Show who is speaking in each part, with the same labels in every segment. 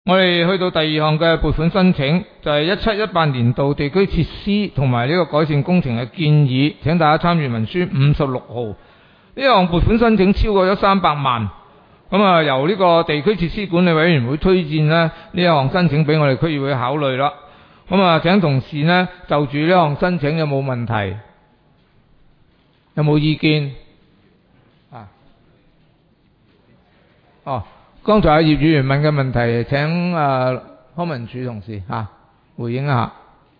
Speaker 1: 我哋去到第二項嘅撥款申請，就係17-18年度地區設施同埋呢個改善工程嘅建議，請大家參閱文書56號。呢項撥款申請超過咗300萬，咁由呢個地區設施管理委員會推薦呢一項申請俾我哋區議會考慮啦。請同事呢就住呢項申請有冇問題？有冇意見？剛才葉議員問嘅問題，請康文署同事回應一下。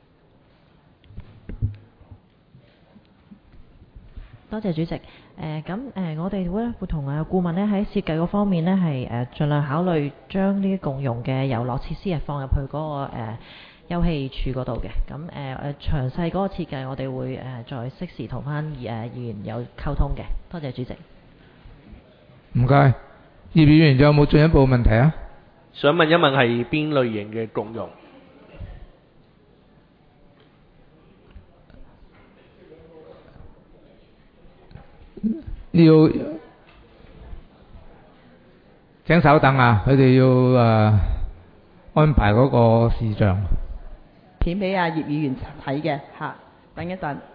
Speaker 2: 多謝主席。我哋會同顧問咧喺設計嗰方面咧係盡量考慮將呢啲共用嘅遊樂設施係放入去嗰個休憩處嗰度嘅。詳細嗰個設計我哋會再適時同翻議員有溝通嘅。多謝主席。
Speaker 1: 唔該。葉議員仲有冇進一步問題啊？
Speaker 3: 想問一問係邊類型嘅共用？
Speaker 1: 要請稍等啊，佢哋要安排嗰個視像
Speaker 4: 片俾葉議員睇嘅等一陣。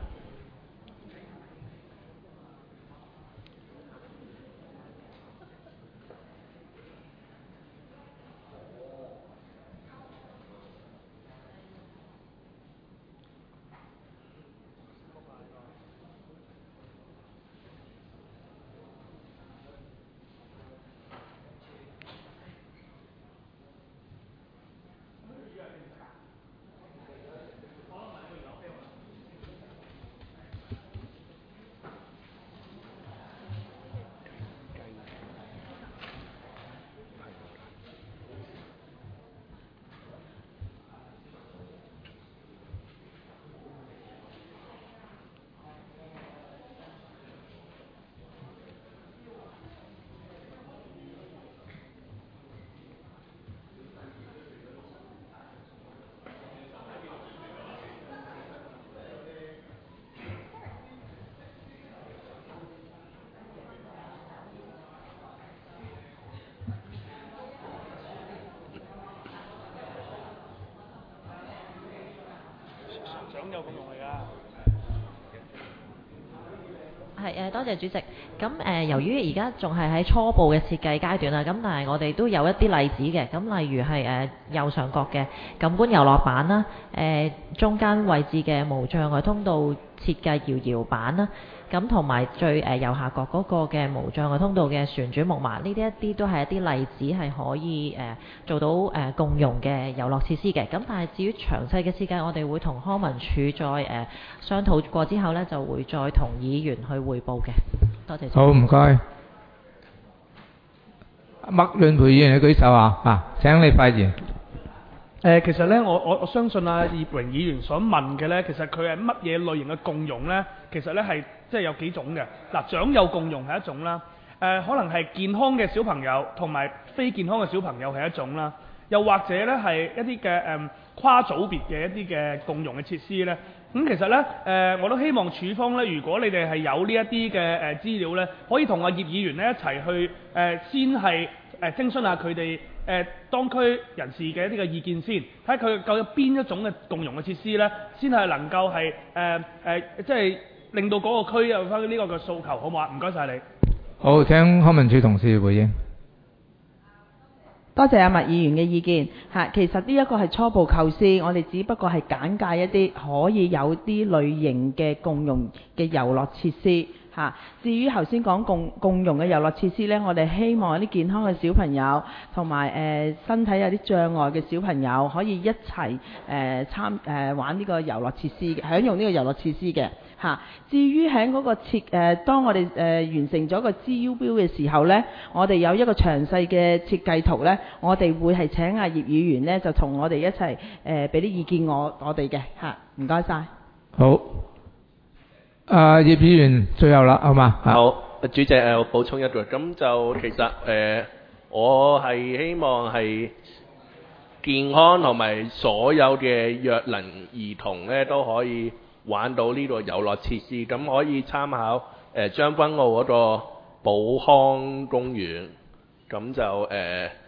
Speaker 3: 有共用嚟㗎。
Speaker 2: 多謝主席。由於而家仲係喺初步嘅設計階段啦，但係我哋都有一啲例子嘅。例如係右上角嘅錦觀遊樂板啦，中間位置嘅無障礙通道設計搖搖板啦，同埋最右下角嗰個嘅無障礙通道嘅旋轉木馬，呢啲一啲都係一啲例子係可以做到共用嘅遊樂設施嘅。但係至於詳細嘅設計，我哋會同康文署再商討過之後呢，就會再同議員去匯報嘅。多謝。
Speaker 1: 好，唔該。麥潤培議員你舉手請你發言。
Speaker 5: 其實咧，我相信葉榮議員所問嘅咧，其實佢係乜嘢類型嘅共用咧？其實咧係即係有幾種嘅。長幼共用係一種啦，可能係健康嘅小朋友同埋非健康嘅小朋友係一種啦，又或者咧係一啲嘅跨組別嘅一啲嘅共用嘅設施咧。其實咧我都希望署方咧，如果你哋係有呢一啲嘅資料咧，可以同葉議員咧一齊去先係徵詢下佢哋當區人士嘅一啲嘅意見先，睇下佢究竟邊一種嘅共用嘅設施咧，先係能夠係即係令到嗰個區有翻呢個嘅訴求，好唔好啊？唔該晒你。
Speaker 1: 好，請康文署同事回應。
Speaker 4: 多謝阿麥議員嘅意見。其實呢一個係初步構思，我哋只不過係簡介一啲可以有啲類型嘅共用嘅遊樂設施。至於頭先講共用嘅遊樂設施呢，我哋希望有啲健康嘅小朋友同埋身體有啲障礙嘅小朋友可以一齊玩呢個遊樂設施，享用呢個遊樂設施嘅。至於喺嗰個當我哋完成咗個資優標嘅時候呢，我哋有一個詳細嘅設計圖呢，我哋會係請葉議員呢，就同我哋一齊俾啲意見我哋嘅。唔該晒。
Speaker 1: 好。葉議員最後啦，好嘛？
Speaker 3: 好，主席我補充一句，咁就其實我係希望係健康同埋所有嘅弱能兒童咧都可以玩到呢個遊樂設施，咁可以參考將軍澳嗰個寶康公園，咁就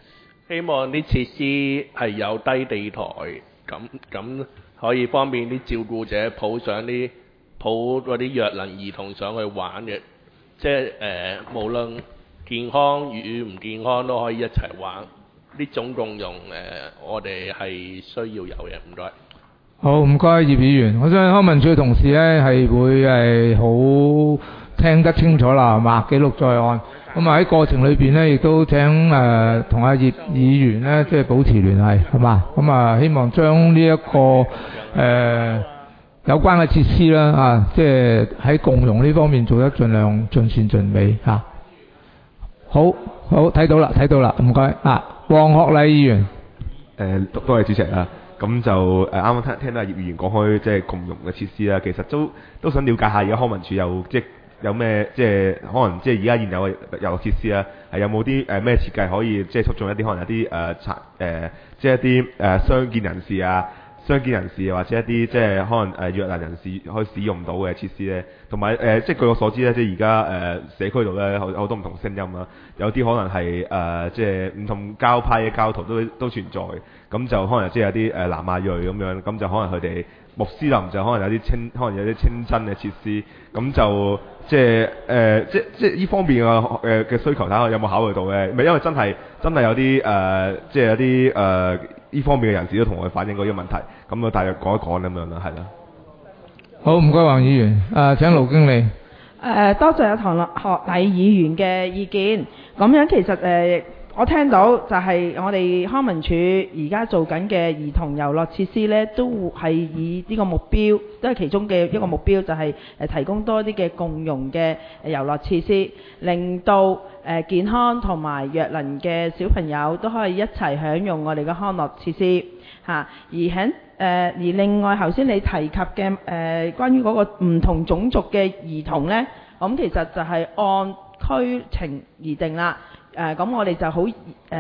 Speaker 3: 希望啲設施係有低地台，咁可以方便啲照顧者抱嗰啲弱能兒童上去玩嘅，即係無論健康與唔健康都可以一齊玩。呢種共用我哋係需要有嘅，唔該。
Speaker 1: 好，唔該葉議員。我相信康文署嘅同事呢係會好聽得清楚啦，係嘛？記錄在案。咁喺過程裏邊呢，亦都請同阿葉議員呢即係保持聯繫，係嘛？咁希望將呢一個有關嘅設施啦，即係喺共融呢方面做得盡量盡善盡美嚇。好，睇到啦，唔該。黃學禮議員。
Speaker 6: 多謝主席啊。咁就啱啱聽到葉議員講開即係共融嘅設施啦，其實都想了解下而家康文署有咩即係可能即係而家現有嘅遊樂設施啦，係有冇啲咩設計可以即係促進一啲可能有啲即係一啲傷健人士或者一啲即係可能弱能人士可以使用到嘅設施咧，同埋即係據我所知咧，即係而家社區度咧好多唔同聲音啦，有啲可能係即係唔同教派嘅教徒都存在，咁就可能即係有啲南亞裔咁樣，咁就可能佢哋穆斯林就可能有啲清真嘅設施，咁就即係呢方面嘅需求睇下有冇考慮到咧？咪因為真係有啲即係有啲呢方面嘅人士都同我哋反映過呢個問題，咁我大約講一講咁樣啦，係啦。
Speaker 1: 好，唔該黃議員。請盧經理。
Speaker 4: 多謝唐學禮議員嘅意見。咁樣其實我聽到就係我哋康文署而家做緊嘅兒童遊樂設施呢，都係以呢個目標，都係其中嘅一個目標，就係提供多啲嘅共融嘅遊樂設施，令到健康同埋弱能嘅小朋友都可以一齊享用我哋嘅康樂設施嚇。而另外頭先你提及嘅關於嗰個唔同種族嘅兒童呢，咁其實就係按區情而定啦。咁我哋就好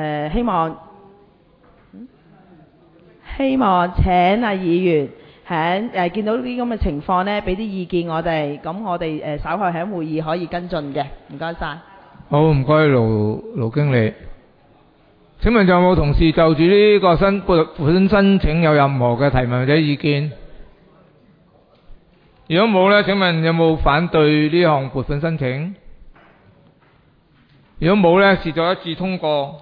Speaker 4: 希望請議員喺見到呢啲咁嘅情況呢，俾啲意見我哋，咁我哋稍後喺會議可以跟進嘅。唔該晒。
Speaker 1: 好，唔該盧經理。請問仲有冇同事就住呢個撥款申請有任何嘅提問或者意見？如果冇呢，請問有冇反對呢項撥款申請？如果冇呢，視作一致通過。